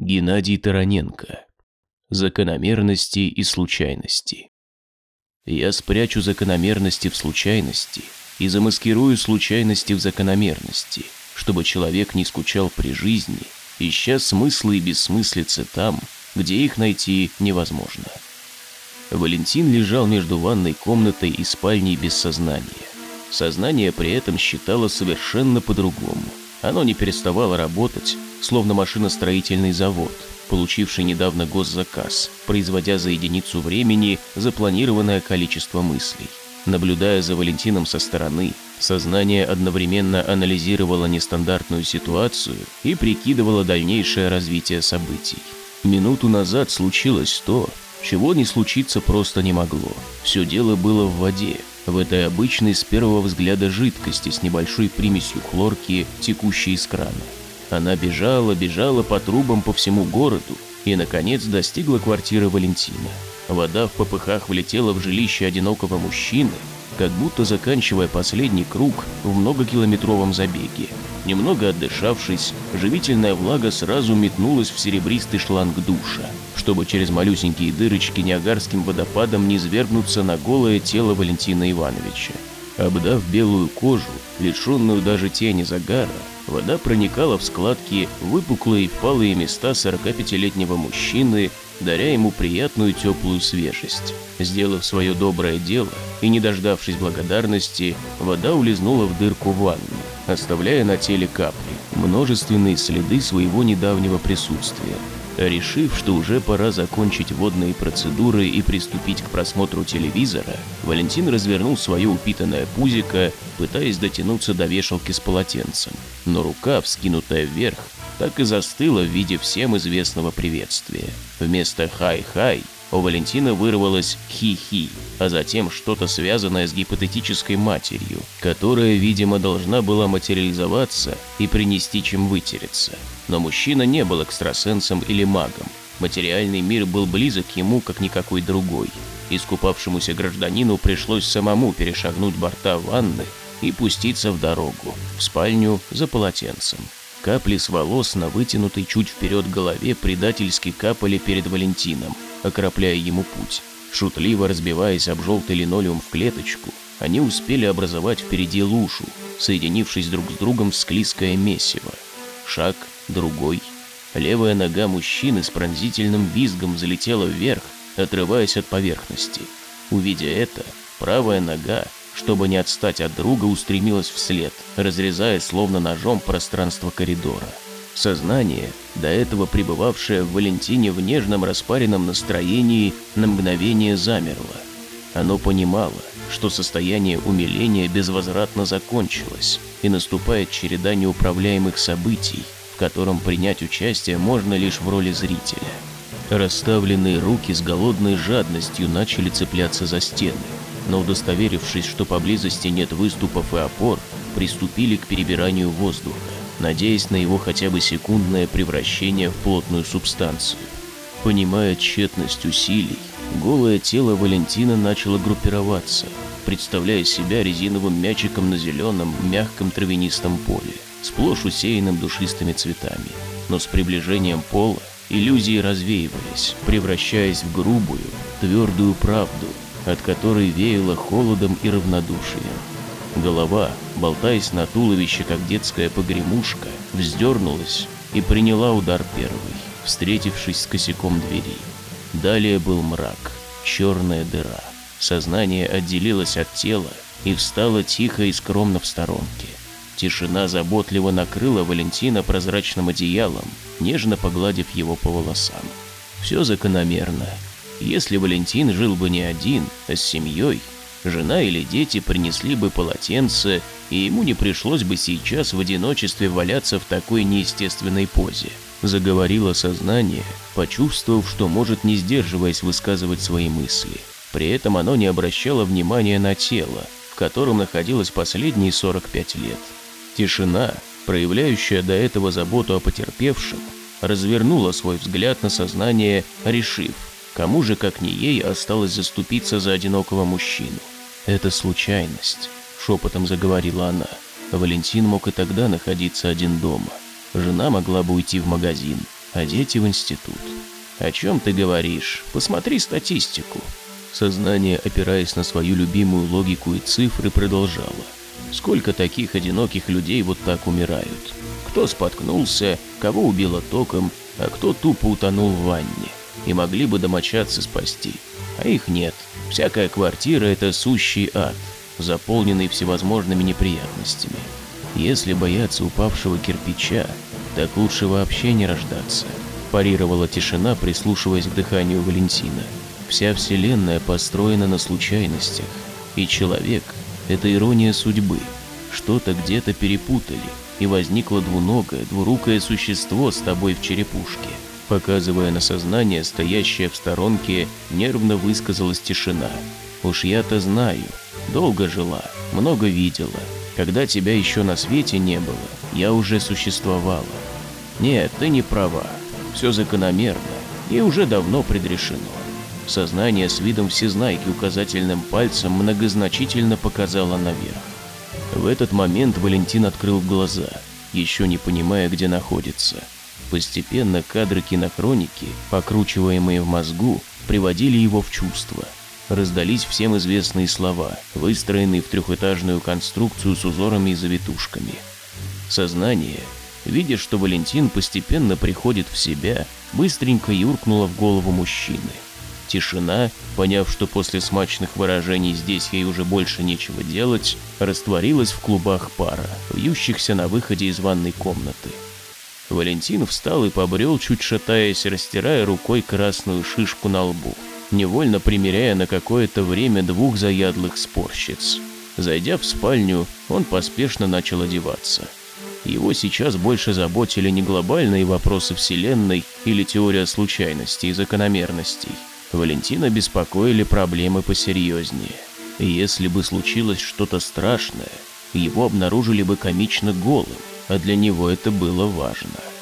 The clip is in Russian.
Геннадий Тараненко. Закономерности и случайности. Я спрячу закономерности в случайности и замаскирую случайности в закономерности, чтобы человек не скучал при жизни, ища смыслы и бессмыслицы там, где их найти невозможно. Валентин лежал между ванной комнатой и спальней без сознания. Сознание при этом считало совершенно по-другому. Оно не переставало работать, словно машиностроительный завод, получивший недавно госзаказ, производя за единицу времени запланированное количество мыслей. Наблюдая за Валентином со стороны, сознание одновременно анализировало нестандартную ситуацию и прикидывало дальнейшее развитие событий. Минуту назад случилось то, чего не случиться просто не могло. Все дело было в воде, в этой обычной с первого взгляда жидкости с небольшой примесью хлорки, текущей из крана. Она бежала по трубам по всему городу и, наконец, достигла квартиры Валентина. Вода в попыхах влетела в жилище одинокого мужчины, как будто заканчивая последний круг в многокилометровом забеге. Немного отдышавшись, живительная влага сразу метнулась в серебристый шланг душа, чтобы через малюсенькие дырочки ниагарским водопадом не свергнуться на голое тело Валентина Ивановича. Обдав белую кожу, лишенную даже тени загара, вода проникала в складки, выпуклые и впалые места 45-летнего мужчины, даря ему приятную теплую свежесть. Сделав свое доброе дело и не дождавшись благодарности, вода улизнула в дырку ванны, оставляя на теле капли, множественные следы своего недавнего присутствия. Решив, что уже пора закончить водные процедуры и приступить к просмотру телевизора, Валентин развернул свое упитанное пузико, пытаясь дотянуться до вешалки с полотенцем. Но рука, вскинутая вверх, так и застыла в виде всем известного приветствия. Вместо «хай-хай» у Валентина вырвалось «хи-хи», а затем что-то связанное с гипотетической матерью, которая, видимо, должна была материализоваться и принести чем вытереться. Но мужчина не был экстрасенсом или магом. Материальный мир был близок ему, как никакой другой. Искупавшемуся гражданину пришлось самому перешагнуть борта ванны и пуститься в дорогу, в спальню за полотенцем. Капли с волос на вытянутой чуть вперед голове предательски капали перед Валентином, окропляя ему путь. Шутливо разбиваясь об желтый линолеум в клеточку, они успели образовать впереди лужу, соединившись друг с другом в склизкое месиво. Шаг, другой. Левая нога мужчины с пронзительным визгом взлетела вверх, отрываясь от поверхности. Увидя это, правая нога, чтобы не отстать от друга, устремилась вслед, разрезая словно ножом пространство коридора. Сознание, до этого пребывавшее в Валентине в нежном распаренном настроении, на мгновение замерло. Оно понимало, что состояние умиления безвозвратно закончилось, и наступает череда неуправляемых событий, в котором принять участие можно лишь в роли зрителя. Расставленные руки с голодной жадностью начали цепляться за стены, но, удостоверившись, что поблизости нет выступов и опор, приступили к перебиранию воздуха, надеясь на его хотя бы секундное превращение в плотную субстанцию. Понимая тщетность усилий, голое тело Валентина начало группироваться, представляя себя резиновым мячиком на зеленом, мягком травянистом поле, сплошь усеянным душистыми цветами. Но с приближением пола иллюзии развеивались, превращаясь в грубую, твердую правду, от которой веяло холодом и равнодушием. Голова, болтаясь на туловище, как детская погремушка, вздернулась и приняла удар первой, встретившись с косяком двери. Далее был мрак, черная дыра. Сознание отделилось от тела и встало тихо и скромно в сторонке. Тишина заботливо накрыла Валентина прозрачным одеялом, нежно погладив его по волосам. Все закономерно. Если Валентин жил бы не один, а с семьей, жена или дети принесли бы полотенце, и ему не пришлось бы сейчас в одиночестве валяться в такой неестественной позе. Заговорило сознание, почувствовав, что может, не сдерживаясь, высказывать свои мысли. При этом оно не обращало внимания на тело, в котором находилось последние 45 лет. Тишина, проявляющая до этого заботу о потерпевшем, развернула свой взгляд на сознание, решив, кому же, как не ей, осталось заступиться за одинокого мужчину. «Это случайность», — шепотом заговорила она. Валентин мог и тогда находиться один дома. Жена могла бы уйти в магазин, а дети в институт. О чем ты говоришь? Посмотри статистику. Сознание, опираясь на свою любимую логику и цифры, продолжало. Сколько таких одиноких людей вот так умирают? Кто споткнулся, кого убило током, а кто тупо утонул в ванне. И могли бы домочадцы спасти. А их нет. Всякая квартира – это сущий ад, заполненный всевозможными неприятностями. Если бояться упавшего кирпича, так лучше вообще не рождаться. Парировала тишина, прислушиваясь к дыханию Валентина. Вся вселенная построена на случайностях. И человек – это ирония судьбы. Что-то где-то перепутали, и возникло двуногое, двурукое существо с тобой в черепушке. Показывая на сознание, стоящее в сторонке, нервно высказалась тишина. Уж я-то знаю. Долго жила, много видела. Когда тебя еще на свете не было, я уже существовала. Нет, ты не права. Все закономерно и уже давно предрешено. Сознание с видом всезнайки указательным пальцем многозначительно показало наверх. В этот момент Валентин открыл глаза, еще не понимая, где находится. Постепенно кадры кинохроники, покручиваемые в мозгу, приводили его в чувство. Раздались всем известные слова, выстроенные в трехэтажную конструкцию с узорами и завитушками. Сознание, видя, что Валентин постепенно приходит в себя, быстренько юркнуло в голову мужчины. Тишина, поняв, что после смачных выражений здесь ей уже больше нечего делать, растворилась в клубах пара, вьющихся на выходе из ванной комнаты. Валентин встал и побрел, чуть шатаясь, растирая рукой красную шишку на лбу, невольно примеряя на какое-то время двух заядлых спорщиц. Зайдя в спальню, он поспешно начал одеваться. Его сейчас больше заботили не глобальные вопросы Вселенной или теория случайностей и закономерностей. Валентина беспокоили проблемы посерьезнее. И если бы случилось что-то страшное, его обнаружили бы комично голым, а для него это было важно.